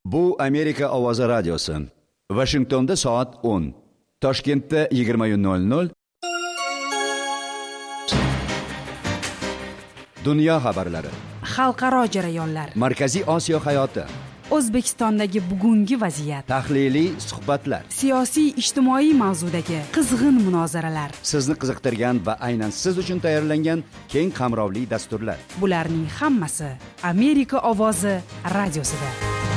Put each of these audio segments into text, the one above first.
Bu Amerika ovozi radiosi. Washingtonda soat 10. Toshkentda 20:00. Dunyo xabarlari. Xalqaro jarayonlar. Markaziy Osiyo hayoti. O'zbekistondagi bugungi vaziyat. Tahliliy suhbatlar. Siyosiy ijtimoiy mavzudagi qizg'in munozaralar. Sizni qiziqtirgan va aynan siz uchun tayyorlangan keng qamrovli dasturlar. Bularning hammasi Amerika ovozi radiosida.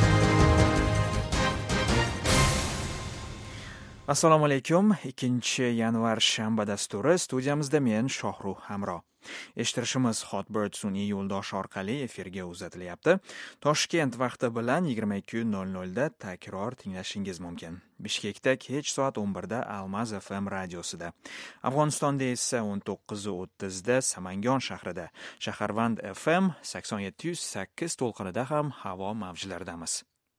Assalomu alaykum. 2-yanvar shanba dasturi studiyamizda men Shohruh Hamro. Eshittirishimiz Hotbird sun'iy yo'ldosh orqali efirga uzatilyapti. Toshkent vaqti bilan 22:00 da takror tinglashingiz mumkin. Bishkekda kech soat 11 da Almaz FM radiosida. Afg'onistonda esa 19:30 da Samangon shahrida, Shaharvand FM 87.8 to'lqinida ham havo mavjlaridamiz.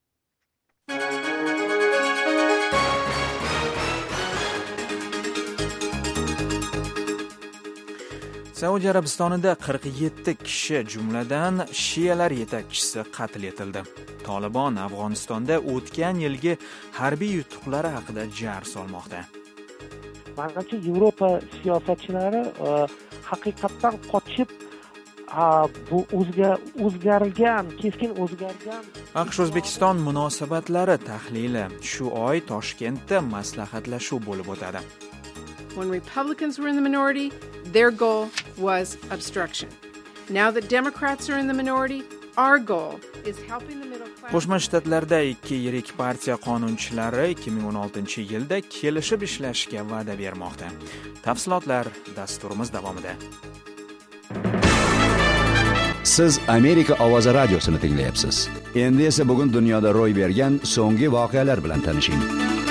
Saudiya Arabistonida 47 kishi, jumladan shialar yetakchisi qatl etildi. Tolibon Afg'onistonda o'tgan yilgi harbiy yutuqlari haqida jar solmoqda. Manimcha Yevropa siyosatchilari haqiqatdan qochib bu o'zgargan, keskin o'zgargan AQSh-O'zbekiston munosabatlari tahlili shu oy Toshkentda maslahatlashuv bo'lib o'tadi. When Republicans were in the minority, their goal was obstruction. Now that Democrats are in the minority, our goal is helping the middle class. Qo'shma Shtatlarda ikki yirik partiya qonunchilari 2016-yilda kelishib ishlashga va'da bermoqda. Tafsilotlar dasturimiz davomida. Siz Amerika ovozi radiosini tinglayapsiz. Endi esa bugun dunyoda ro'y bergan so'nggi voqealar bilan tanishing.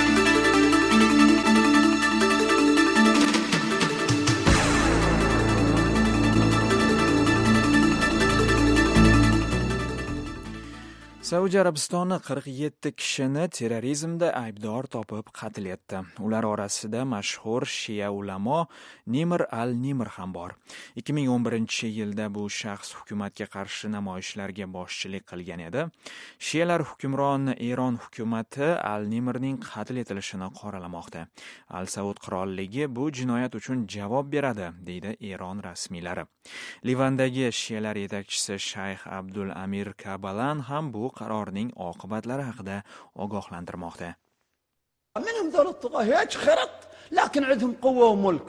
Saudiya Arabistoni 47 kishini terrorizmda aybdor topib qatl etdi. Ular orasida mashhur shia ulamo Nimr al-Nimr ham bor. 2011-yilda bu shaxs hukumatga qarshi namoyishlarga boshchilik qilgan edi. Shialar hukmron Eron hukumati al-Nimrning qatl etilishini qoralamoqda. Al-Saud qirolligi bu jinoyat uchun javob beradi, deydi Eron rasmiylari. Livandagi shialar yetakchisi Shayx Abdul Amir Kabalan ham bu qarorning oqibatlari haqida ogohlantirmoqda. منهم ذول الطغاة هيك خرط لكن عندهم قوة وملك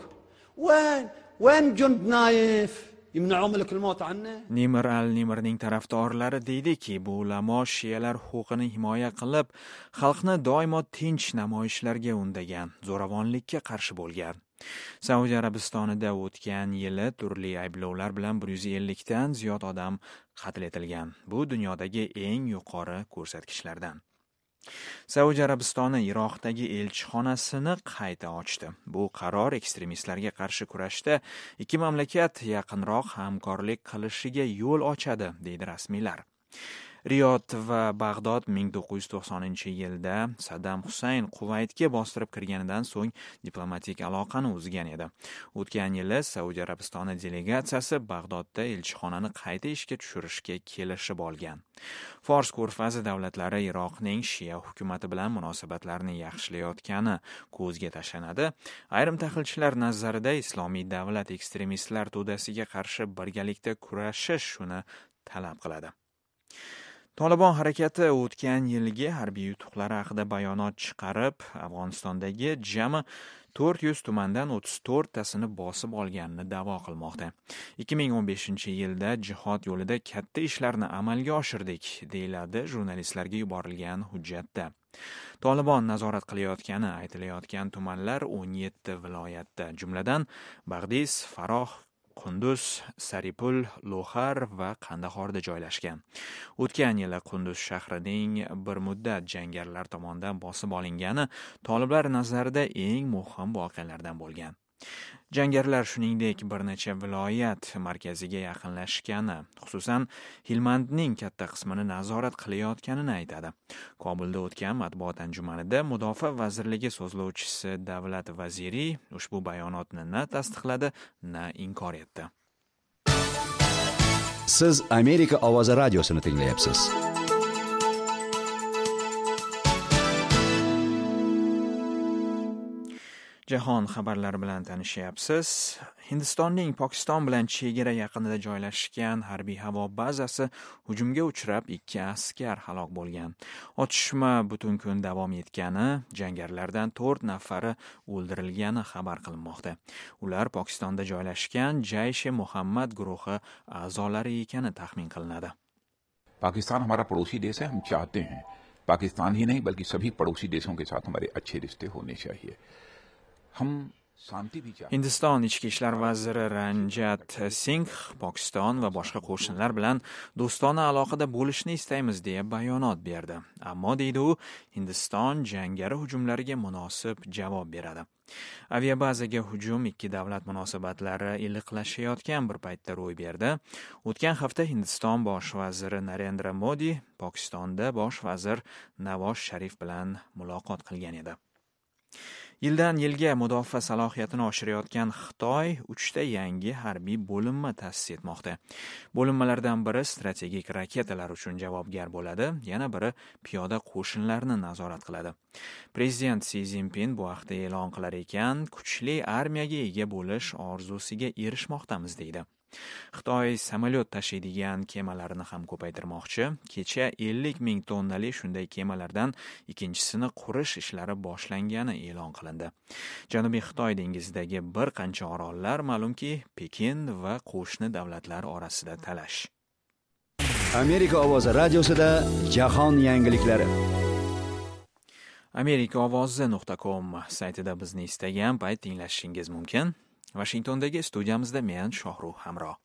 وين جند نايف يمنعوا ملك الموت عنه. Nimr al-Nimrning tarafdorlari deydiki, bu ulamo shialar huquqini himoya qilib, xalqni doimo tinch namoyishlarga undagan, zo'ravonlikka qarshi bo'lgan. Saudiya Arabistonida o'tgan yili turli ayblovlar bilan 150 dan ziyod odam qatl etilgan. Bu dunyodagi eng yuqori ko'rsatkichlardan. Saudiya Arabistoni Iroqdagi elchixonasini qayta ochdi. Bu qaror ekstremistlarga qarshi kurashda ikki mamlakat yaqinroq hamkorlik qilishiga yo'l ochadi, deydi rasmiylar. Riyod va Bag'dod 1990-yilda Saddam Husayn Quvaytga bostirib kirganidan so'ng diplomatik aloqani uzgan edi. O'tgan yili Saudiya Arabistoni delegatsiyasi Bag'dodda elchixonani qayta ishga tushirishga kelishib olgan. Fors ko'rfazi davlatlari Iroqning shia hukumati bilan munosabatlarni yaxshilayotgani ko'zga tashlanadi. Ayrim tahlilchilar nazarida Islomiy davlat ekstremistlar to'dasiga qarshi birgalikda kurashish shuni talab qiladi. Tolibon harakati o'tgan yilgi harbiy yutuqlari haqida bayonot chiqarib, Afg'onistondagi jami 400 tumandan 34 tasini bosib olganini da'vo qilmoqda. 2015-yilda jihod yo'lida katta ishlarni amalga oshirdik, deyiladi jurnalistlarga yuborilgan hujjatda. Tolibon nazorat qilayotgani aytilayotgan tumanlar 17 viloyatda, jumladan Bag'dis, Faroh, Qunduz, Saripul, Lo'xar va Qandahorda joylashgan. O'tgan yili Qunduz shahrining bir muddat jangarilar tomonidan bosib olingani toliblar nazarida eng muhim voqealardan bo'lgan. Jangarilar shuningdek bir necha viloyat markaziga yaqinlashgani, xususan Hilmandning katta qismini nazorat qilayotganini aytadi. Kobulda o'tgan matbuot anjumanida Mudofaa vazirligi so'zlovchisi Davlat vaziri ushbu bayonotni na tasdiqladi, na inkor etdi. Siz Amerika ovozi radiosini tinglayapsiz. Jahon xabarlari bilan tanishyapsiz. Hindistonning Pokiston bilan chegara yaqinida joylashgan harbiy havo bazasi hujumga uchrab 2 askar halok bo'lgan. Otishma butun kun davom etgani, jangarilardan 4 nafari o'ldirilgani xabar qilinmoqda. Ular Pokistonda joylashgan Jaysh-e-Muhammad guruhi a'zolari ekani taxmin qilinadi. Pakistan हमारा पड़ोसी देश है, हम चाहते हैं पाकिस्तान ही नहीं बल्कि सभी पड़ोसी देशों के साथ हमारे अच्छे रिश्ते होने चाहिए. हम शांति भी चाहते हैं. Hindiston ichki ishlar vaziri Ranjit Singh Pokiston va boshqa qo'shnilar bilan do'stona aloqada bo'lishni istaymiz deya bayonot berdi. Ammo deydi u, Hindiston jangari hujumlariga munosib javob beradi. Aviabazaga hujum ikki davlat munosabatlari iliqlashayotgan bir paytda ro'y berdi. O'tgan hafta Hindiston bosh vaziri Narendra Modi Pokistonda bosh vazir Navoz Sharif bilan muloqot qilgan edi. Yildan yilga mudofaa salohiyatini oshirayotgan Xitoy 3 ta yangi harbiy bo'linma ta'sis etmoqda. Bo'linmalardan biri strategik raketalar uchun javobgar bo'ladi, yana biri piyoda qo'shinlarni nazorat qiladi. Prezident Si Zinpin bu haqda e'lon qilar ekan, kuchli armiyaga ega bo'lish orzusiga erishmoqdamiz deydi. Xitoy samolyot tashiydigan kemalarni ham ko'paytirmoqchi. Kecha 50 ming tonnali shunday kemalardan ikkinchisini qurish ishlari boshlangani e'lon qilindi. Janubiy Xitoy dengizidagi bir qancha orollar ma'lumki Pekin va qo'shni davlatlar orasida talash. Amerika ovozi radiosida jahon yangiliklari. amerikaovozi.com saytida bizni istagan payt tinglashingiz mumkin. Washingtondagi studiyamizda men Shohruh Hamroh.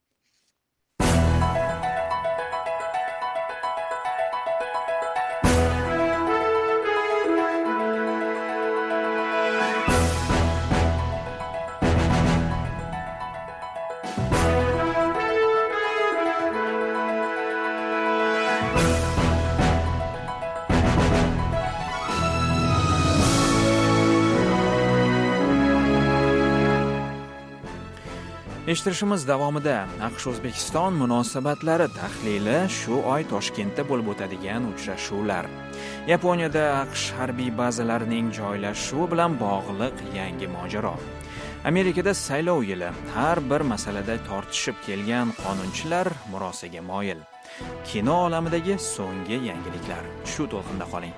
Eshittirishimiz davomida AQSh-O'zbekiston munosabatlari tahlili shu oy Toshkentda bo'lib o'tadigan uchrashuvlar. Yaponiyada AQSh harbiy bazalarining joylashuvi bilan bog'liq yangi mojaro. Amerikada saylov yili, har bir masalada tortishib kelgan qonunchilar murosaga moyil. Kino olamidagi so'nggi yangiliklar. Shu to'lqinda qoling.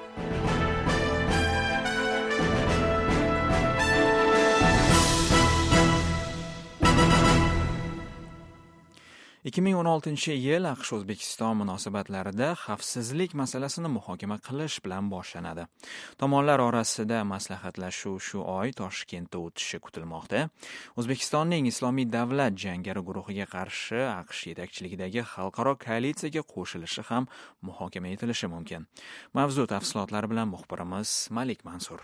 2016 yil AQSh-O'zbekiston munosabatlarida xavfsizlik masalasini muhokama qilish bilan boshlanadi. Tomonlar orasida maslahatlashuv shu oy Toshkentda o'tishi kutilmoqda. O'zbekistonning Islomiy davlat jangari guruhiga qarshi AQSh yetakchiligidagi xalqaro koalitsiyaga qo'shilishi ham muhokama etilishi mumkin. Mavzu tafsilotlari bilan muxbirimiz Malik Mansur.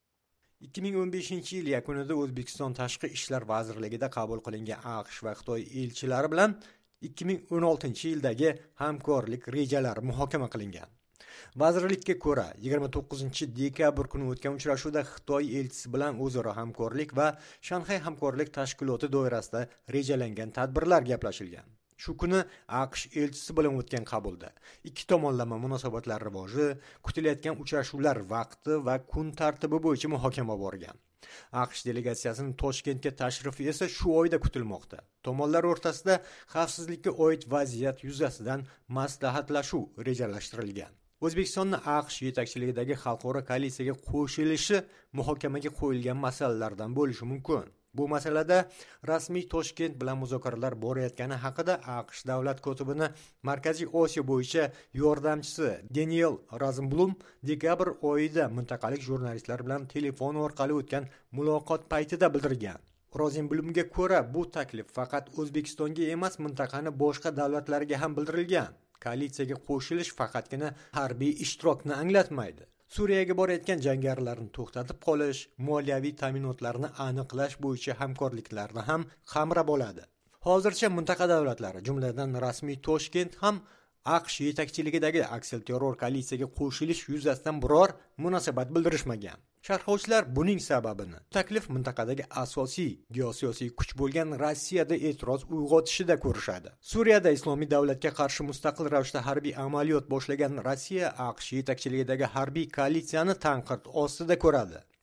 2015 yil yakunida O'zbekiston Tashqi ishlar vazirligida qabul qilingan AQSh va Xitoy elchilari bilan 2016 yildagi hamkorlik rejalari muhokama qilingan. Vazirlikka ko'ra, 29 dekabr kuni o'tgan uchrashuvda Xitoy elchisi bilan o'zaro hamkorlik va Shanxay hamkorlik tashkiloti doirasida rejalangan tadbirlar gaplashilgan. Shu kuni AQSh elchisi bilan o'tgan qabulda ikki tomonlama munosabatlar rivoji, kutilayotgan uchrashuvlar vaqti va kun tartibi bo'yicha muhokama bo'lgan. AQSh delegatsiyasining Toshkentga tashrifi esa shu oyda kutilmoqda. Tomonlar o'rtasida xavfsizlikka oid vaziyat yuzasidan maslahatlashuv rejalashtirilgan. O'zbekistonning AQSh yetakchiligidagi xalqaro koalitsiyaga qo'shilishi muhokamaga qo'yilgan masalalardan bo'lishi mumkin. Bu masalada rasmiy Toshkent bilan muzokaralar borayotgani haqida AQSh davlat kotibini Markaziy Osiyo bo'yicha yordamchisi Daniel Rosenblum dekabr oyida mintaqalik jurnalistlar bilan telefon orqali o'tgan muloqot paytida bildirgan. Rosenblumga ko'ra, bu taklif faqat O'zbekistonga emas, mintaqaning boshqa davlatlariga ham bildirilgan. Koalitsiyaga qo'shilish faqatgina harbiy ishtirokni anglatmaydi. Suriyaga borayotgan jangarilarni to'xtatib qolish, moliyaviy ta'minotlarni aniqlash bo'yicha hamkorliklarni ham qamrab oladi. Hozircha mintaqa davlatlari, jumladan rasmiy Toshkent ham AQSh yetakchiligidagi aksilterror koalitsiyaga qo'shilish yuzasidan biror munosabat bildirishmagan. Sharhlovchilar buning sababini taklif mintaqadagi asosiy geosiyosiy kuch bo'lgan Rossiyada e'tiroz uyg'otishida ko'rishadi. Suriyada Islomiy davlatga qarshi mustaqil ravishda harbiy amaliyot boshlagan Rossiya AQSh yetakchiligidagi harbiy koalitsiyani tanqid ostida ko'radi.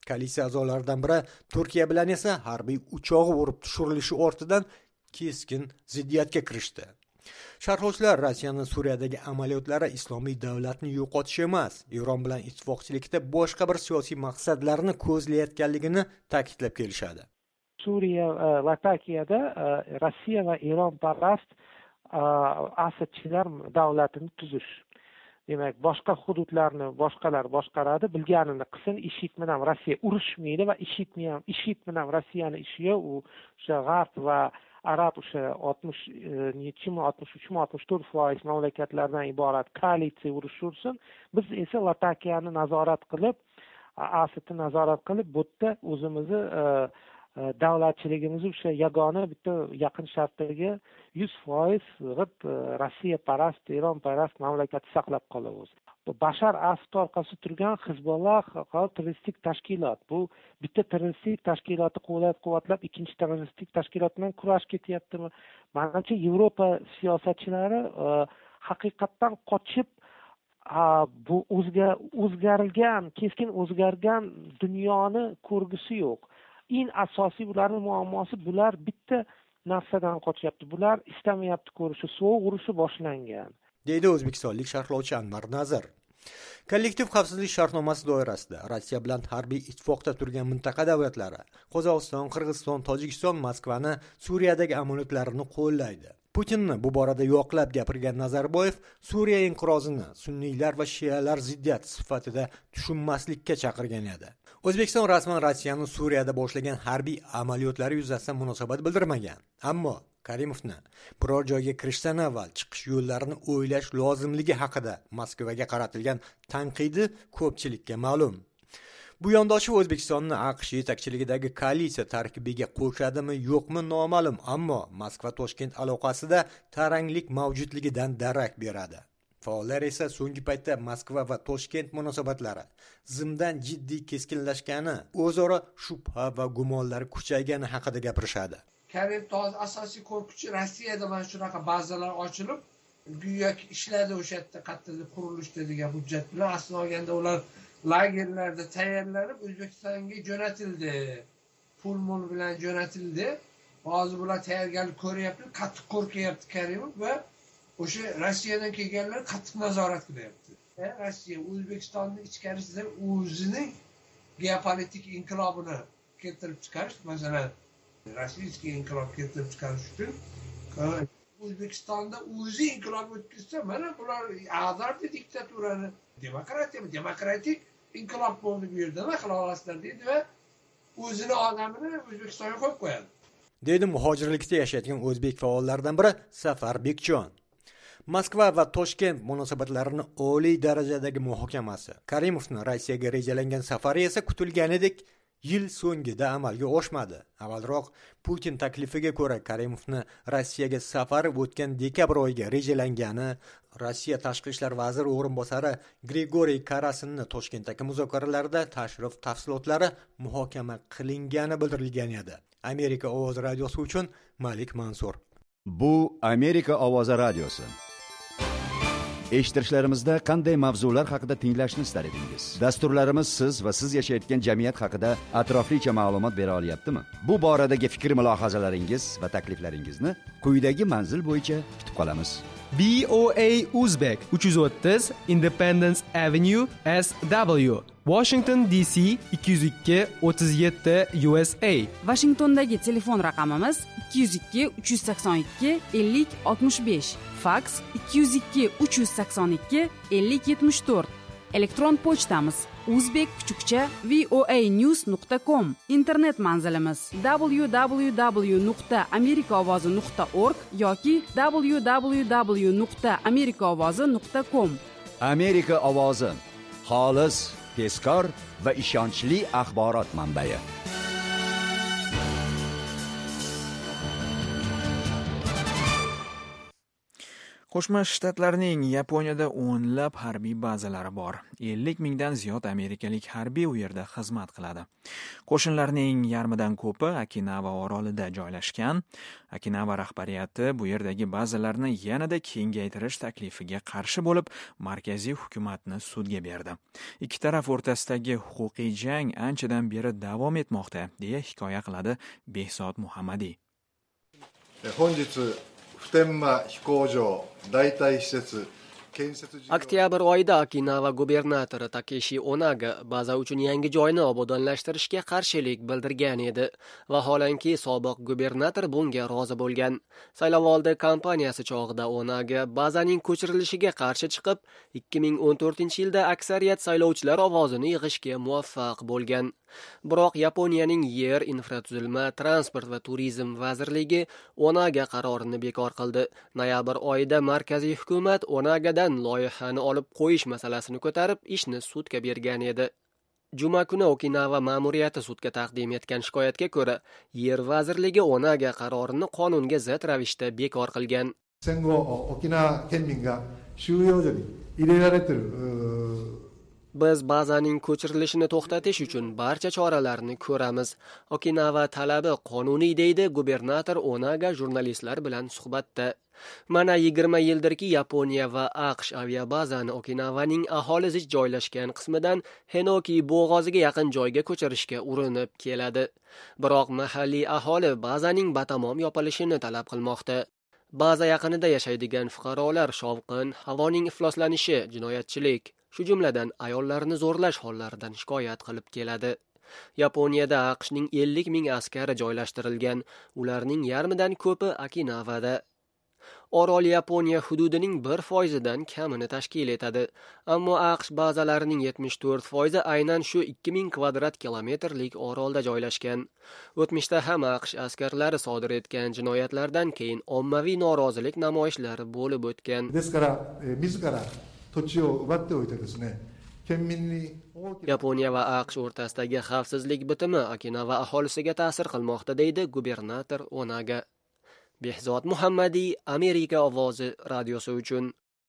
Koalitsiya a'zolaridan biri Turkiya bilan esa harbiy uchog'i urib tushirilishi ortidan keskin ziddiyatga kirishdi. Sharhlovchilar Rossiyaning Suriyadagi amaliyotlari islomiy davlatni yo'qotish emas, Eron bilan ittifoqchilikda boshqa bir siyosiy maqsadlarni ko'zlayotganligini ta'kidlab kelishadi. Suriya Latakiyada Rossiya va Eron parast asadchilar davlatini tuzish. Demak, boshqa hududlarni boshqalar boshqaradi, bilganini qilsin, IShID bilan Rossiya urushmaydi va IShID bilan Rossiyani ishi yo'q. U o'sha g'arb va arab o'sha 63-64% mamlakatlardan iborat koalitsiya urush ursin. Biz esa Latakiyani nazorat qilib, Asadni nazorat qilib, bu yerda o'zimizni davlatchiligimizni o'sha yagona bitta yaqin sharqdagi 100% Rossiya parast, Eron parast mamlakatni saqlab qolamiz. Bashar Asad orqasida turgan Hizbollah terroristik tashkilot. Bu bitta terroristik tashkilotni qo'llab-quvvatlab ikkinchi terroristik tashkilot bilan kurash ketyaptimi? Menimcha Yevropa siyosatchilari haqiqatdan qochib bu keskin o'zgargan dunyoni ko'rgisi yo'q. Eng asosiy ularning muammosi bular bitta narsadan qochyapti. Bular istamayapti ko'rishi, sovuq urushi boshlangan, deydi o'zbekistonlik sharhlovchi Anvar Nazir. Kollektiv xavfsizlik shartnomasi doirasida Rossiya bilan harbiy ittifoqda turgan mintaqa davlatlari Qozog'iston, Qirg'iziston, Tojikiston Moskvani Suriyadagi amaliyotlarini qo'llaydi. Putinni bu borada yo'qlab gapirgan Nazarboyev Suriya inqirozini sunniylar va shialar ziddiyati sifatida tushunmaslikka chaqirgan edi. O'zbekiston rasman Rossiyaning Suriyada boshlagan harbiy amaliyotlari yuzasidan munosabat bildirmagan. Ammo Karimovni biror joyga kirishdan avval chiqish yo'llarini o'ylash lozimligi haqida Moskvaga qaratilgan tanqidi ko'pchilikka ma'lum. Bu yondoshi O'zbekistonni AQSh yetakchiligidagi koalitsiya tarkibiga qo'shadimi yo'qmi noma'lum, ammo Moskva-Toshkent aloqasida taranglik mavjudligidan darak beradi. Faollar esa so'nggi paytda Moskva va Toshkent munosabatlari zimdan jiddiy keskinlashgani, o'zaro shubha va gumonlar kuchaygani haqida gapirishadi. Karimov asosiy qo'rquvchi Rossiyada mana shunaqa bazalar ochilib, go'yoki ishladi o'sha yerda qattiq qurilishda degan hujjat bilan aslida olganda ular lagerlarda tayyorlanib O'zbekistonga jo'natildi. Pul bilan jo'natildi. Hozir ular tayyorgarlik ko'ryapti, qattiq qo'rqyapti Karimov va o'sha Rossiyadan kelganlar qattiq nazorat qilyapti. Rossiya O'zbekistonning ichkarisida o'zining geopolitik inqilobini keltirib chiqarish, masalan, rossiyskiy inqilob keltirib chiqarish uchun O'zbekistonda o'zi inqilob o'tkazsa, mana bular ag'dardi diktaturani. Demokratik inqilob bo'ldi bu yerda, nima qila olasizlar deydi va o'zini odamini O'zbekistonga qo'yib qo'yadi, deydi muhojirlikda yashayotgan o'zbek faollaridan biri Safar Bekjon. Moskva va Toshkent munosabatlarini oliy darajadagi muhokamasi. Karimovning Rossiyaga rejalangan safari esa kutilganidek yil so'ngida amalga oshmadi. Avvalroq Putin taklifiga ko'ra Karimovni Rossiyaga safari o'tgan dekabr oyiga rejalangani, Rossiya tashqi ishlar vaziri o'rinbosari Grigoriy Karasinni Toshkentdagi muzokaralarda tashrif tafsilotlari muhokama qilingani bildirilgan edi. Amerika ovozi radiosi uchun Malik Mansur. Bu Amerika ovozi radiosi. Eshittirishlarimizda qanday mavzular haqida tinglashni istar edingiz? Dasturlarimiz siz va siz yashayotgan jamiyat haqida atroflicha ma'lumot bera olyaptimi? Bu boradagi fikr mulohazalaringiz va takliflaringizni quyidagi manzil bo'yicha kutib qolamiz. BOA Uzbek 330 Independence Avenue SW, Washington DC 202-37 USA. Washingtondagi telefon raqamimiz 202-382-50-65, faks 202-382-50-74. Elektron pochtamiz uzbek_voanews.com. Internet manzilimiz www.amerikaovozi.org yoki www.amerikaovozi.com. Amerika ovozi, xolis, tezkor va ishonchli axborot manbai. Qo'shma Shtatlarning Yaponiyada o'nlab harbiy bazalari bor. 50 mingdan ziyod amerikalik harbiy u yerda xizmat qiladi. Qo'shinlarning yarmidan ko'pi Okinawa orolida joylashgan. Okinawa rahbariyati bu yerdagi bazalarni yanada kengaytirish taklifiga qarshi bo'lib, markaziy hukumatni sudga berdi. Ikki taraf o'rtasidagi huquqiy jang anchadan beri davom etmoqda, deya hikoya qiladi Behzod Muhammadiy. 本日普天間飛行場代替施設 Oktyabr oyida Okinawa gubernatori Takeshi Onaga baza uchun yangi joyni obodonlashtirishga qarshilik bildirgan edi. Vaholanki sobiq gubernator bunga rozi bo'lgan. Saylovoldi kampaniyasi chog'ida Onaga bazaning ko'chirilishiga qarshi chiqib, 2014-yilda aksariyat saylovchilar ovozini yig'ishga muvaffaq bo'lgan. Biroq Yaponiyaning yer, infratuzilma, transport va turizm vazirligi Onaga qarorini bekor qildi. Noyabr oyida markaziy hukumat Onagadan loyihani olib qo'yish masalasini ko'tarib, ishni sudga bergan edi. Juma kuni Okinawa ma'muriyati sudga taqdim etgan shikoyatga ko'ra, yer vazirligi Onaga qarorini qonunga zid ravishda bekor qilgan. 戦後沖縄県民が収容所に入れられている Biz bazaning ko'chirilishini to'xtatish uchun barcha choralarni ko'ramiz. Okinawa talabi qonuniy, deydi gubernator Onaga jurnalistlar bilan suhbatda. Mana 20 yildirki Yaponiya va AQSh aviabazani Okinawaning aholi zich joylashgan qismidan Henoki bo'g'oziga yaqin joyga ko'chirishga urinib keladi. Biroq mahalliy aholi bazaning batamom yopilishini talab qilmoqda. Baza yaqinida yashaydigan fuqarolar shovqin, havoning ifloslanishi, jinoyatchilik, shu jumladan ayollarni zo'rlash hollaridan shikoyat qilib keladi. Yaponiyada AQShning 50 ming askari joylashtirilgan, ularning yarmidan ko'pi Okinawada. Orol Yaponiya hududining 1% kamini tashkil etadi, ammo AQSh bazalarining 74% aynan shu 2000 kvadrat kilometrlik orolda joylashgan. O'tmishda ham AQSh askarlari sodir etgan jinoyatlardan keyin ommaviy norozilik namoyishlari bo'lib o'tgan. ですから、自ら土地を奪っておいてですね、県民に Yaponiya va AQSh o'rtasidagi xavfsizlik bitimi Okinawa aholisiga ta'sir qilmoqda, deydi gubernator Onaga. Behzod Muhammadiy, Amerika ovozi radiosi uchun.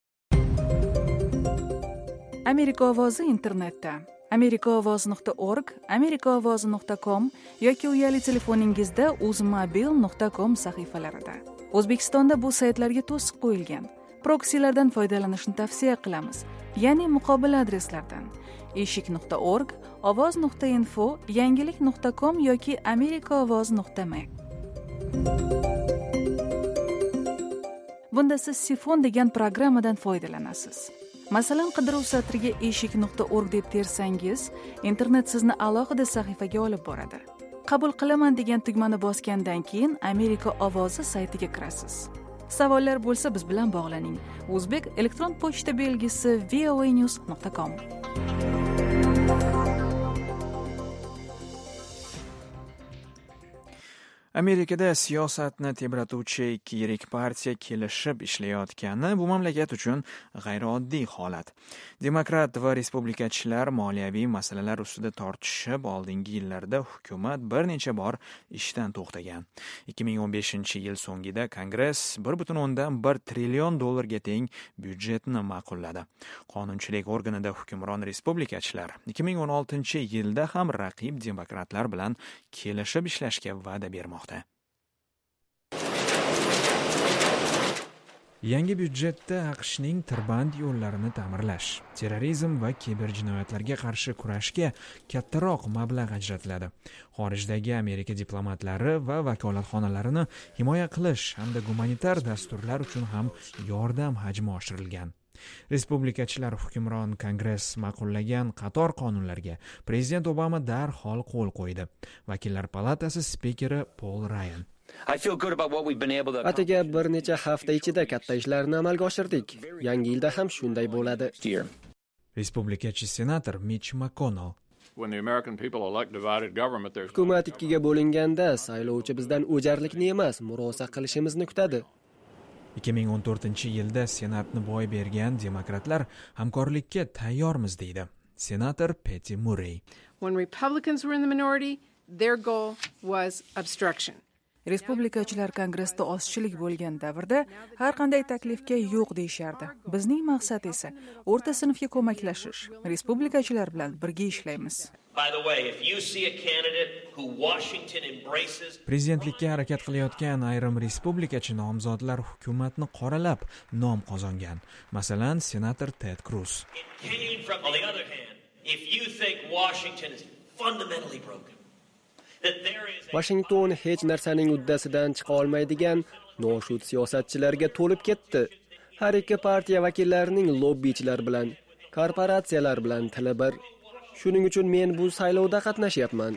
Amerika ovozi internetda amerikaovoz.org, amerikaovozi.com yoki uyali telefoningizda uzmobil.com sahifalarida. O'zbekistonda bu saytlarga to'siq qo'yilgan. Proksilardan foydalanishni tavsiya qilamiz, ya'ni muqobil adreslardan eshik.org, ovoz.info, yangilik.com yoki amerikaovoz.me. Bunda siz Sifon degan programmadan foydalanasiz. Masalan, qidiruv satriga eshik.org deb tersangiz, internet sizni alohida sahifaga olib boradi. Qabul qilaman degan tugmani bosgandan keyin Amerika ovozi saytiga kirasiz. Savollar bo'lsa biz bilan bog'laning. O'zbek elektron pochta belgisi voanews.com. Amerikada siyosatni tebratuvchi ikki yirik partiya kelishib ishlayotgani bu mamlakat uchun g'ayrioddiy holat. Demokrat va respublikachilar moliyaviy masalalar ustida tortishib, oldingi yillarda hukumat bir necha bor ishdan to'xtagan. 2015-yil so'ngida Kongress 1.1 trillion dollarga teng byudjetni ma'qulladi. Qonunchilik organida hukmron respublikachilar 2016-yilda ham raqib demokratlar bilan kelishib ishlashga va'da bermoqda. Yangi byudjetda AQShning tirband yo'llarini ta'mirlash, terrorizm va kiberjinoyatlarga qarshi kurashga kattaroq mablag' ajratiladi. Xorijdagi Amerika diplomatlari va vakolatxonalarini himoya qilish hamda gumanitar dasturlar uchun ham yordam hajmi oshirilgan. Respublikachilar hukmron Kongress ma'qullagan qator qonunlarga prezident Obama darhol qo'l qo'ydi. Vakillar palatasi spikeri Paul Ryan: Atigi bir necha hafta ichida katta ishlarni amalga oshirdik. Yangi yilda ham shunday bo'ladi. Respublikachi senator Mitch McConnell: Hukumat ikkiga bo'linganda saylovchi bizdan o'jarlikni emas, murosa qilishimizni kutadi. 2014-yilda senatni boy bergan demokratlar hamkorlikka tayyormiz, deydi senator Patty Murray. When Republicans were in the minority, their goal was obstruction. Respublikachilar kongressda ozchilik bo'lgan davrda har qanday taklifga yo'q deyishardi. Bizning maqsad esa o'rta sinfga ko'maklashish. Respublikachilar bilan birga ishlaymiz. Prezidentlikka harakat qilayotgan ayrim respublikachi nomzodlar hukumatni qoralab nom qozongan. Masalan, senator Ted Cruz. Washington hech narsaning uddasidan chiqa olmaydigan noshud siyosatchilarga to'lib ketdi. Har ikki partiya vakillarining lobbichilar bilan, korporatsiyalar bilan tili bir. Shuning uchun men bu saylovda qatnashyapman.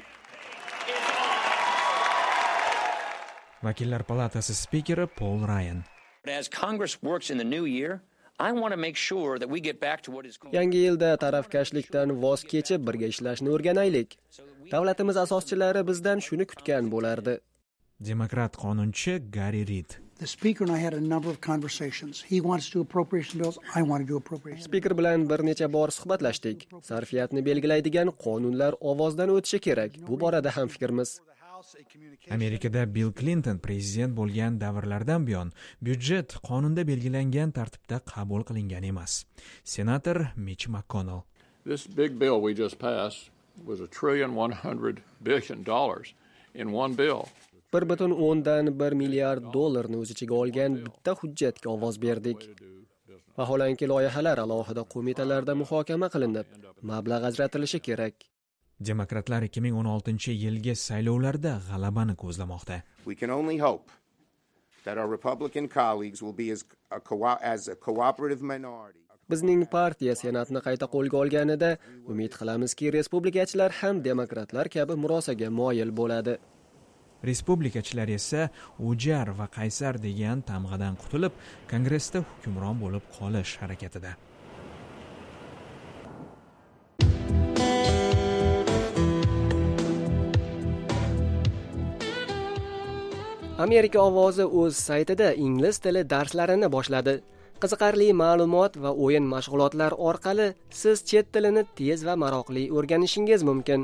Vakillar palatasi spikeri Paul Ryan. As Congress works in the new year, I want to make sure that we get back to what is called Yangi yilda tarafkashlikdan voz kechib birga ishlashni o'rganaylik. Davlatimiz asoschilari bizdan shuni kutgan bo'lardi. Demokrat qonunchi Gary Reid. The speaker and I had a number of conversations. He wants to do appropriation bills, I want to do appropriation. Speaker bilan bir necha bor suhbatlashdik. Sarfiyatni belgilaydigan qonunlar ovozdan o'tishi kerak. Bu borada ham fikrimiz. Amerikada Bill Clinton prezident bo'lgan davrlardan buyon byudjet qonunda belgilangan tartibda qabul qilingan emas. Senator Mitch McConnell. This big bill we just passed was $1.1 trillion in one bill. 1.1 milliard dollarni o'z ichiga olgan bitta hujjatga ovoz berdik. Vaholanki loyihalar alohida qo'mitalarda muhokama qilinib, mablag' ajratilishi kerak. Demokratlar 2016-yilgi saylovlarda g'alabani ko'zlamoqda. We can only hope that our Republican colleagues will be as a cooperative minority. Bizning partiya senatni qayta qo'lga olganida umid qilamizki, respublikachilar ham demokratlar kabi murosaga moyil bo'ladi. Respublikachilar esa o'jar va qaysar degan tamg'adan qutulib, kongressda hukmron bo'lib qolish harakatida. Amerika ovozi o'z saytida ingliz tili darslarini boshladi. Qiziqarli ma'lumot va o'yin mashg'ulotlar orqali siz chet tilini tez va maroqli o'rganishingiz mumkin.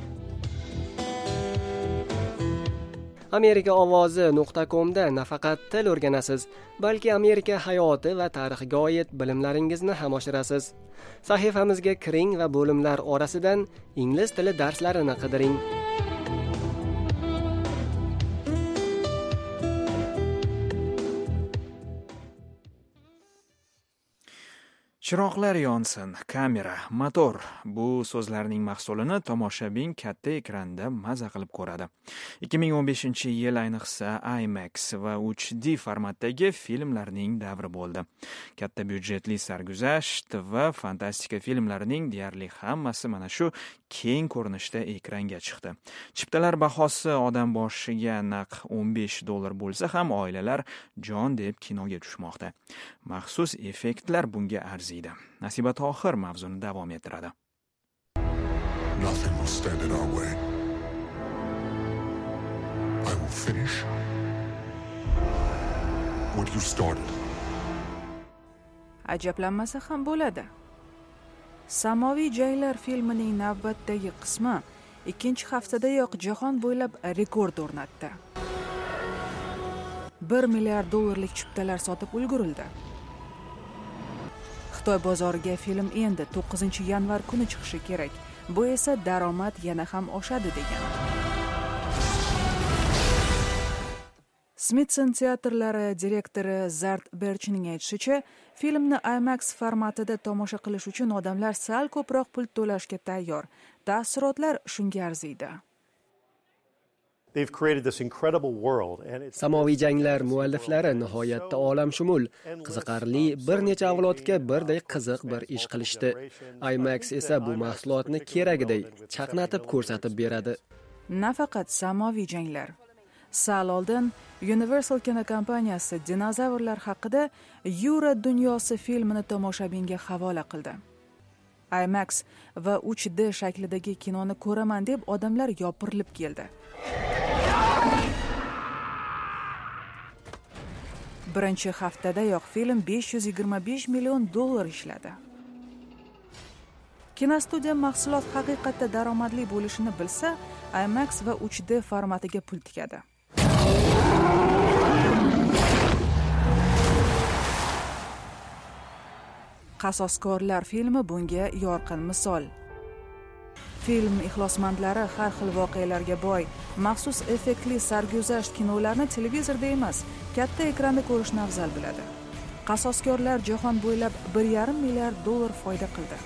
amerikaovozi.com da nafaqat til o'rganasiz, balki Amerika hayoti va tarixiga oid bilimlaringizni ham oshirasiz. Sahifamizga kiring va bo'limlar orasidan ingliz tili darslarini qidiring. Chiroqlar yonsin, kamera, motor. Bu so'zlarning mahsulini tomoshabin katta ekranda maza qilib ko'radi. 2015-yil ayniqsa IMAX va HD formatdagi filmlarning davri bo'ldi. Katta byudjetli sarguzasht va fantastika filmlarining deyarli hammasi mana shu keng ko'rinishda ekranga chiqdi. Chiptalar bahosi odam boshiga naq $15 bo'lsa ham oilalar jon deb kinoga tushmoqda. Maxsus effektlar bunga arziydi. Nasiba Tohir mavzuni davom ettiradi. Nothing will stand in our way. I will finish what you started. Ajablanmasa ham bo'ladi. Samoviy janglar filmining navbatdagi qismi ikkinchi haftadayoq jahon bo'ylab rekord o'rnatdi. $1 milliard chiptalar sotib ulgurildi. Xitoy bozoriga film endi 9-yanvar kuni chiqishi kerak. Bu esa daromad yana ham oshadi degan. Smithson teatrlari direktori Zart Berchning aytishicha, filmni IMAX formatida tomosha qilish uchun odamlar sal ko'proq pul to'lashga tayyor. Taassurotlar shunga arziydi. Samoviy janglar mualliflari nihoyatda olamshumul, qiziqarli, bir necha avlodga birdek qiziq bir ish qilishdi. IMAX esa bu mahsulotni keragiday chaqnatib ko'rsatib beradi. Nafaqat samoviy janglar. Sal oldin Universal kinokompaniyasi dinozavrlar haqida Yura dunyosi filmini tomoshabinga havola qildi. IMAX va 3D shaklidagi kinoni ko'raman deb odamlar yopirilib keldi. Birinchi haftadayoq film $525 million ishladi. Kinostudiya mahsulot haqiqatda daromadli bo'lishini bilsa, IMAX va 3D formatiga pul tikadi. Qasoskorlar filmi bunga yorqin misol. Film ixlosmandlari har xil voqealarga boy, maxsus effektli sarguzasht kinolarni televizorda emas, katta ekranda ko'rishni afzal biladi. Qasoskorlar jahon bo'ylab 1,5 milliard dollar foyda qildi.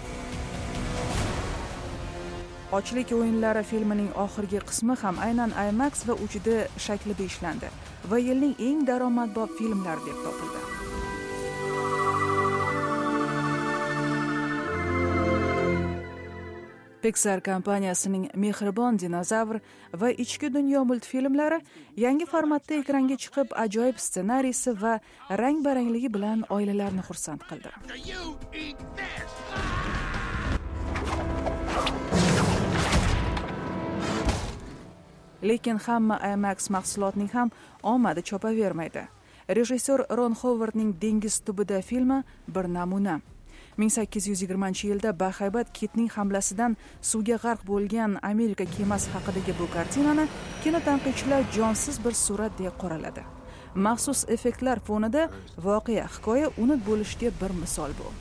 Ochlik o'yinlari filmining oxirgi qismi ham aynan IMAX va 3D shaklida ishlandi va yilning eng daromadbop filmlari deb topildi. Pixar kompaniyasining Mehribon dinozavr va Ichki dunyo multfilmlari yangi formatda ekranga chiqib, ajoyib ssenariysi va rang-barangligi bilan oilalarni xursand qildi. Lekin hamma IMAX mahsulotning ham omadi chopavermaydi. Rejissyor Ron Howardning Dengiz tubida filmi bir namuna. 1820-yilda bahaybat kitning hamlasidan suvga g'arq bo'lgan Amerika kemasi haqidagi bu kartinani kinotanqidchilar jonsiz bir surat deb qoraladi. Maxsus effektlar fonida voqea hikoya unut bo'lishiga bir misol bu.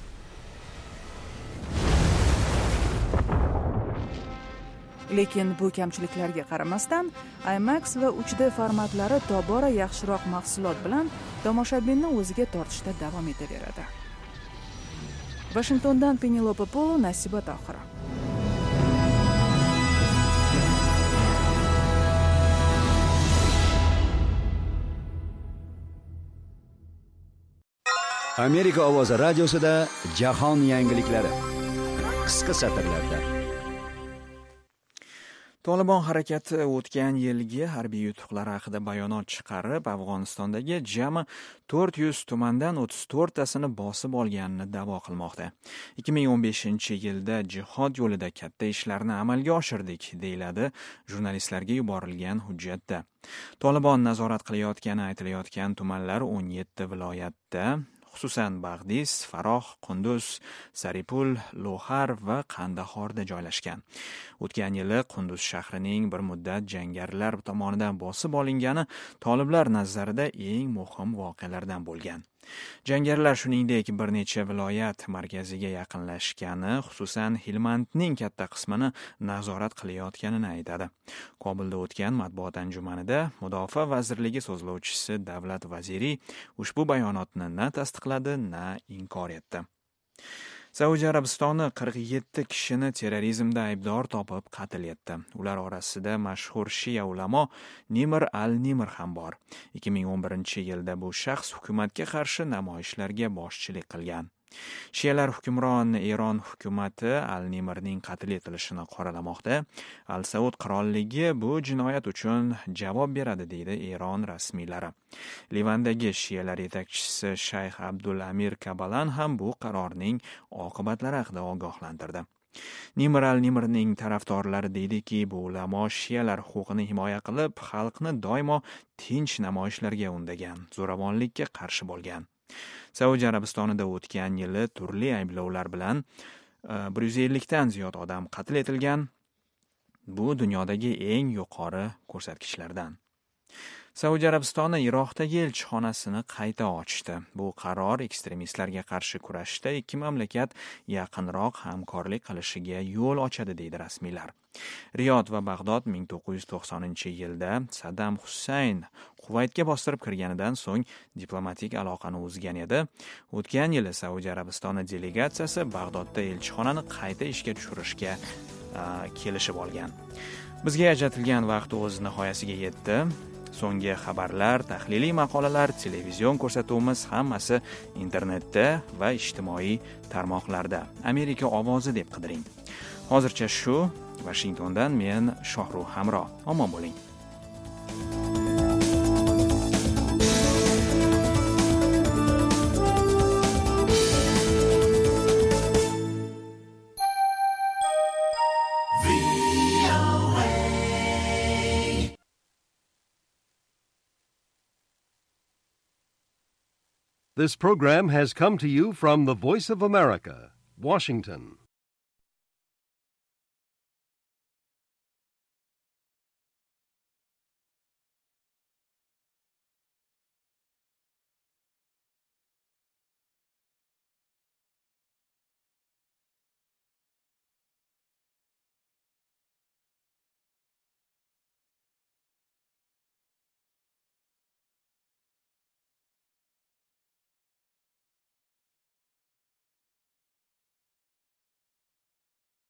Lekin bu kamchiliklarga qaramasdan IMAX va 3D formatlari tobora yaxshiroq mahsulot bilan tomoshabinni o'ziga tortishda davom etaveradi. Washingtondan Penelope Polo, Nasiba Tohira. Amerika ovozi radiosida jahon yangiliklari qisqa satrlarda. Tolibon harakati o'tgan yilgi harbiy yutuqlari haqida bayonot chiqarib, Afg'onistondagi jami 400 tumandan 34 tasini bosib olganini da'vo qilmoqda. 2015-yilda jihod yo'lida katta ishlarni amalga oshirdik, deyiladi jurnalistlarga yuborilgan hujjatda. Tolibon nazorat qilayotgani aytilayotgan tumanlar 17 viloyatda, xususan Bag'dis, Faroh, Qunduz, Saripul, Lohar va Qandahorda joylashgan. O'tgan yili Qunduz shahrining bir muddat jangarilar tomonidan bosib olingani toliblar nazarida eng muhim voqealardan bo'lgan. Jangarilar shuningdek bir necha viloyat markaziga yaqinlashgani, xususan Hilmandning katta qismini nazorat qilayotganini aytadi. Kobulda o'tgan matbuot anjumanida Mudofaa vazirligi so'zlovchisi Davlat vaziri ushbu bayonotni na tasdiqladi, na inkor etdi. Saudiya Arabistoni 47 kishini terrorizmda aybdor topib qatl etdi. Ular orasida mashhur shiya ulamo Nimr al-Nimr ham bor. 2011-yilda bu shaxs hukumatga qarshi namoyishlarga boshchilik qilgan. Shiyalar hukmron Eron hukumati al-Nimrning qatl etilishini qoralamoqda. Al-Saud qirolligi bu jinoyat uchun javob beradi, deydi Eron rasmiylari. Livandagi shiyalar yetakchisi Shayx Abdul Amir Kabalan ham bu qarorning oqibatlari haqida ogohlantirdi. Nimr al-Nimrning tarafdorlari deydiki, bu ulamo shiyalar huquqini himoya qilib, xalqni doimo tinch namoyishlarga undagan, zo'ravonlikka qarshi bo'lgan. Saudiya Arabistonida o'tgan yili turli ayblovlar bilan 150 dan ziyod odam qatl etilgan. Bu dunyodagi eng yuqori ko'rsatkichlardan. Saudiya Arabistoni Iroqdagi elchixonasini qayta ochdi. Bu qaror ekstremistlarga qarshi kurashda ikki mamlakat yaqinroq hamkorlik qilishiga yo'l ochadi, deydi rasmiylar. Riyod va Bag'dod 1990-yilda Saddam Husayn Quvaytga bostirib kirganidan so'ng diplomatik aloqani uzgan edi. O'tgan yili Saudiya Arabistoni delegatsiyasi Bag'dodda elchixonani qayta ishga tushirishga kelishib olgan. Bizga ajratilgan vaqt o'z nihoyasiga yetdi. So'nggi xabarlar, tahliliy maqolalar, televizion ko'rsatuvimiz hammasi internetda va ijtimoiy tarmoqlarda. Amerika ovozi deb qidiring. Hozircha shu. Washingtondan men Shohruh Hamro. Omon bo'ling. This program has come to you from the Voice of America, Washington.